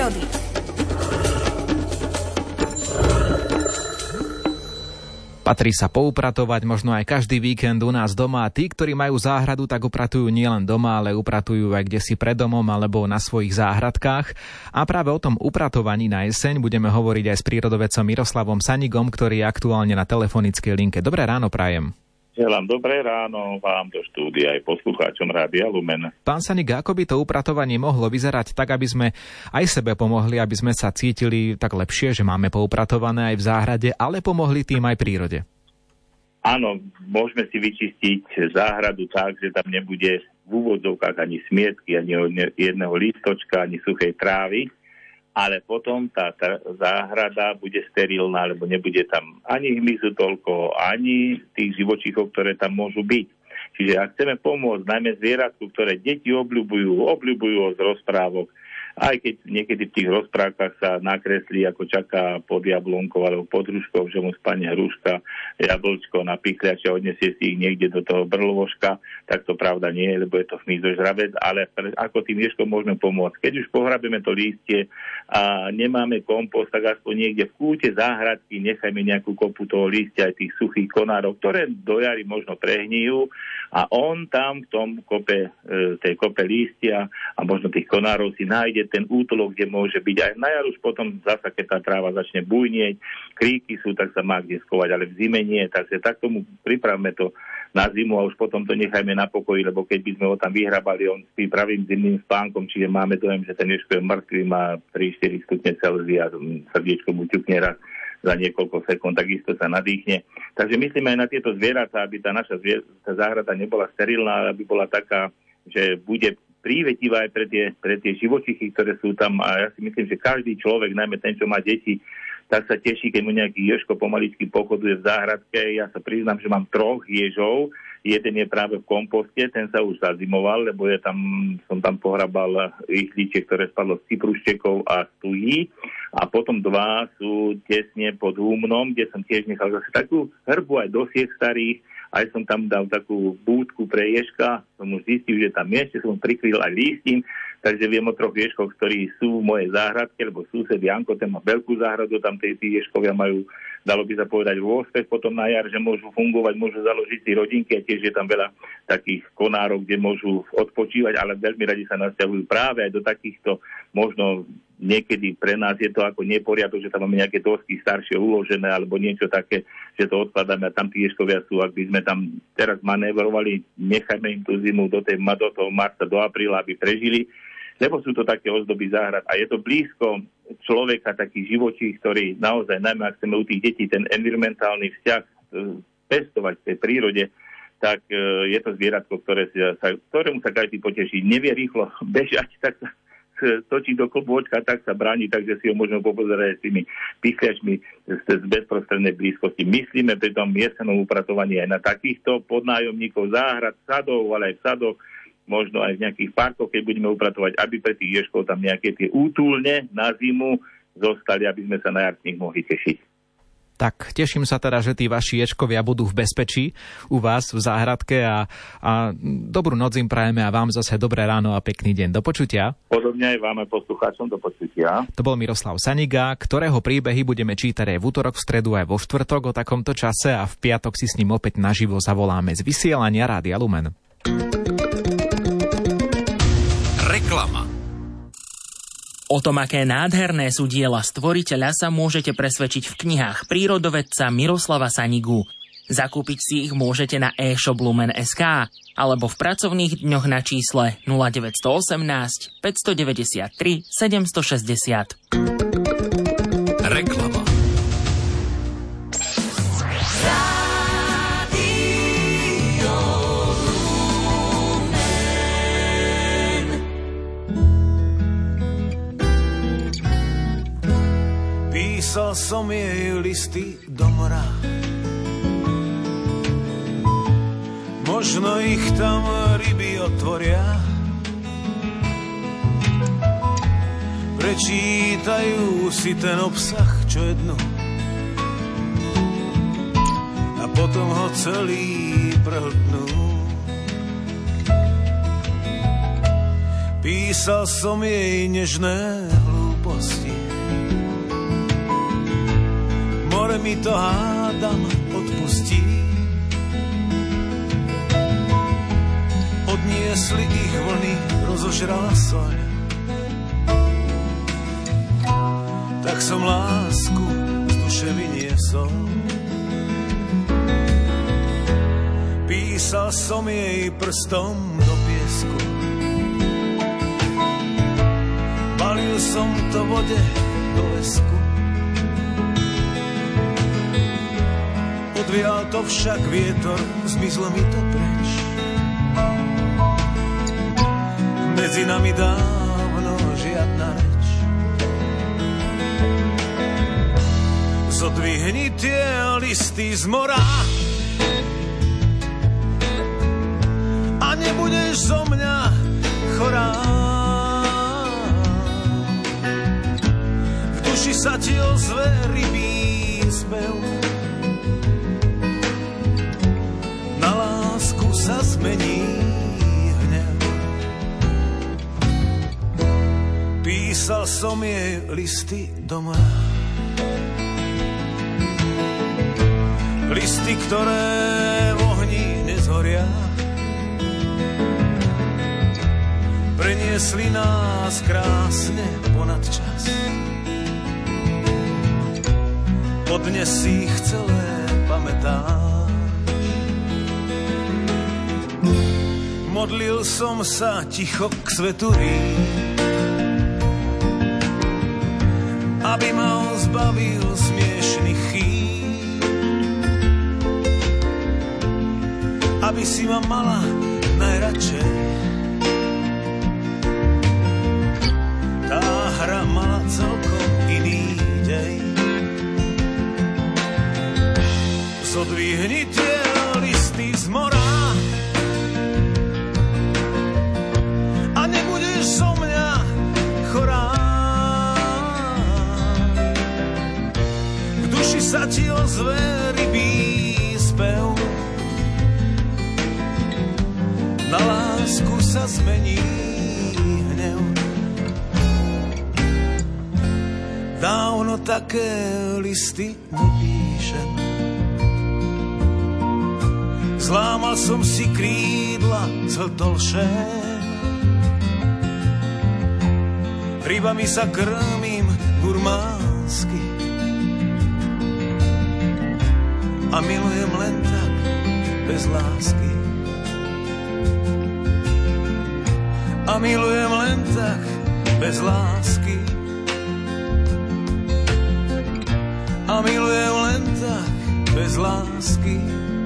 prírody. Patrí sa poupratovať možno aj každý víkend u nás doma. Tí, ktorí majú záhradu, tak upratujú nielen doma, ale upratujú aj kdesi pred domom alebo na svojich záhradkách. A práve o tom upratovaní na jeseň budeme hovoriť aj s prírodovedcom Miroslavom Sanigom, ktorý je aktuálne na telefonickej linke. Dobré ráno prajem. Želám dobré ráno vám do štúdia aj poslucháčom Rádia Lumen. Pán Sanig, ako by to upratovanie mohlo vyzerať tak, aby sme aj sebe pomohli, aby sme sa cítili tak lepšie, že máme poupratované aj v záhrade, ale pomohli tým aj prírode? Áno, môžeme si vyčistiť záhradu tak, že tam nebude v úvodzovkách ani smietky, ani jedného lístočka, ani suchej trávy, ale potom tá záhrada bude sterilná, lebo nebude tam ani hmyzu toľko, ani tých živočíchov, ktoré tam môžu byť. Čiže ak chceme pomôcť najmä zvieratku, ktoré deti obľubujú z rozprávok, aj keď niekedy v tých rozprávkach sa nakreslí, ako čaká pod jablonkou alebo pod hruškou, že mu spadne hruška, jablčko na pichľače a odnesie si ich niekde do toho brlovožka, tak to pravda nie je, lebo je to hmyzožravec, ale ako tým ježkom môžeme pomôcť. Keď už pohrabeme to lístie a nemáme kompost, tak aspoň niekde v kúte záhradky nechajme nejakú kopu toho lístia aj tých suchých konárov, ktoré do jary možno prehnijú a on tam v tom tej kope lístia a možno tých konárov si nájde ten útolok, kde môže byť. Aj na jar už potom zasa, keď tá tráva začne bujnieť, kríky sú, tak sa má kde skovať, ale v zime nie. Takže tak tomu pripravme to na zimu a už potom to nechajme na pokoji, lebo keď by sme ho tam vyhrabali, on spí pravým zimným spánkom, čiže máme dojem, že ten ježko je mŕtvý, má 3-4 stupne Celzia, srdiečko mu ťukne raz za niekoľko sekúnd, takisto sa nadýchne. Takže myslíme aj na tieto zvieratá, aby tá naša tá záhrada nebola sterilná, aby bola taká, že bude prívetivá aj pre tie živočichy, ktoré sú tam. A ja si myslím, že každý človek, najmä ten, čo má deti, tak sa teší, keď mu nejaký ježko pomaličky pochoduje v záhradke. Ja sa priznám, že mám 3 ježov. Jeden je práve v komposte, ten sa už zazimoval, lebo som tam pohrabal ihličie, ktoré spadlo z cipruštekov a z tují. A potom 2 sú tesne pod húmnom, kde som tiež nechal zase takú hrbu aj dosiek starých. Aj som tam dal takú búdku pre ježka, som už zistil, že tam ešte som prikryl aj lístim, takže viem o 3 ježkoch, ktorí sú v mojej záhradke, lebo sused Janko, ten má veľkú záhradu, tam tí ježkovia majú, dalo by sa povedať, úspech potom na jar, že môžu fungovať, môžu založiť si rodinky a tiež je tam veľa takých konárov, kde môžu odpočívať, ale veľmi radi sa nasťahujú práve aj do takýchto možno. Niekedy pre nás je to ako neporiadok, že tam máme nejaké dosky staršie uložené alebo niečo také, že to odkladáme a tam tí ježkovia sú. Ak by sme tam teraz manévrovali, nechajme im tú zimu do toho marca, do apríla, aby prežili, lebo sú to také ozdoby záhrad. A je to blízko človeka, taký živočích, ktorý naozaj, najmä ak chceme u tých detí ten environmentálny vzťah pestovať v tej prírode, tak je to zvieratko, ktorému sa každý poteší. Nevie rýchlo bežať, tak sa točí do klobôčka, tak sa bráni, takže si ho môžeme popozerať s tými pichľačmi z bezprostrednej blízkosti. Myslíme pri tom jesennom upratovaní aj na takýchto podnájomníkov záhrad, sadov, ale aj v sadoch, možno aj v nejakých parkoch, keď budeme upratovať, aby pre tých ježkov tam nejaké tie útulne na zimu zostali, aby sme sa na jar z nich mohli tešiť. Tak teším sa teda, že tí vaši ječkovia budú v bezpečí u vás v záhradke a dobrú noc im prajeme a vám zase dobré ráno a pekný deň. Do počutia. Podobne aj vám a poslucháčom do počutia. To bol Miroslav Saniga, ktorého príbehy budeme čítať aj v utorok, v stredu, aj vo štvrtok o takomto čase a v piatok si s ním opäť naživo zavoláme z vysielania Rádia Lumen. Reklama. O tom, aké nádherné sú diela stvoriteľa, sa môžete presvedčiť v knihách prírodovedca Miroslava Sanigu. Zakúpiť si ich môžete na e-shop Lumen.sk alebo v pracovných dňoch na čísle 0918 593 760. Reklama. Písal som jej listy do mora, možno ich tam ryby otvoria, prečítajú si ten obsah, čo je dnu, a potom ho celý prehltnú. Písal som jej nežné hlúposti, mi to hádam odpustí. Odniesli ich vlny, rozožrala soľ. Tak som lásku z duše vyniesol. Písal som jej prstom do piesku. Balil som to vode do lesku. Odvial to však vietor, zmizlo mi to preč. Medzi nami dávno žiadna reč. Zodvihni tie listy z mora a nebudeš zo mňa chorá. V duši sa ti ozve rybí spev. Na lásku sa zmení hnev. Písal som jej listy do mora. Listy, ktoré v ohni nezhoria. Preniesli nás krásne ponad čas. Podnes si ich celé pamätáš. Modlil som sa ticho k svetu aby ma on zbavil smiešných chýb. Aby si ma mala najradšej. Tá hra mala celkom iný dej. Zodvihni tie listy z mora a nebudeš zo mňa chorá. V duši sa ti ozve rybí spev. Na lásku sa zmení hnev. Dávno také listy nepíšem. Zlámal som si krídla zhltolšé. Rybami sa krmím gurmánsky a milujem len tak bez lásky. A milujem len tak bez lásky. A milujem len tak bez lásky.